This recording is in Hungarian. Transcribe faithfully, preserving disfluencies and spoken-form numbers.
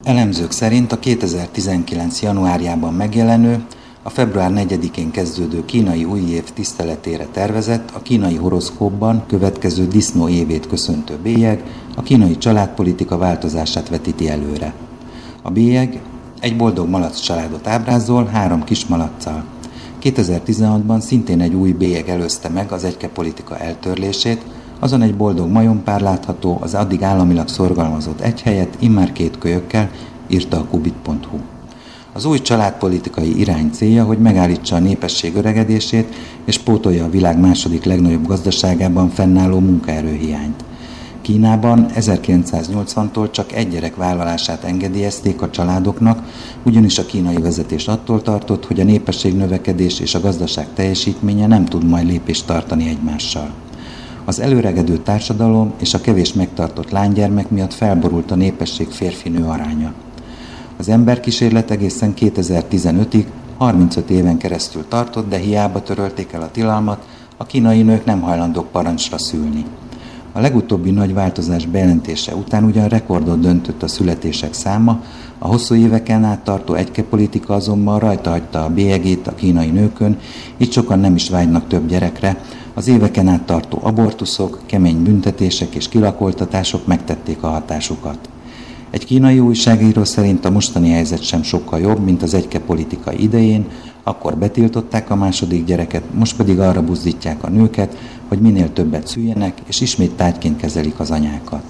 Elemzők szerint a kétezer-tizenkilenc. januárjában megjelenő, a február negyedikén kezdődő kínai új év tiszteletére tervezett, a kínai horoszkópban következő disznó évét köszöntő bélyeg a kínai családpolitika változását vetíti előre. A bélyeg egy boldog malac családot ábrázol három kismalacccal. kétezer-tizenhatban szintén egy új bélyeg előzte meg az egykepolitika eltörlését, azon egy boldog majompár látható az addig államilag szorgalmazott egy helyett immár két kölyökkel, írta a kubit pont hu. Az új családpolitikai irány célja, hogy megállítsa a népesség öregedését és pótolja a világ második legnagyobb gazdaságában fennálló munkaerőhiányt. Kínában ezerkilencszáznyolcvantól csak egy gyerek vállalását engedélyezték a családoknak, ugyanis a kínai vezetés attól tartott, hogy a népesség növekedés és a gazdaság teljesítménye nem tud majd lépést tartani egymással. Az előregedő társadalom és a kevés megtartott lánygyermek miatt felborult a népesség férfinő aránya. Az emberkísérlet egészen kétezer-tizenötig harmincöt éven keresztül tartott, de hiába törölték el a tilalmat, a kínai nők nem hajlandók parancsra szülni. A legutóbbi nagy változás bejelentése után ugyan rekordot döntött a születések száma, a hosszú éveken át tartó egykepolitika azonban rajta hagyta a bélyegét a kínai nőkön, így sokan nem is vágynak több gyerekre, az éveken át tartó abortuszok, kemény büntetések és kilakoltatások megtették a hatásukat. Egy kínai újságíró szerint a mostani helyzet sem sokkal jobb, mint az egykepolitika idején, akkor betiltották a második gyereket, most pedig arra buzdítják a nőket, hogy minél többet szüljenek, és ismét tárgyként kezelik az anyákat.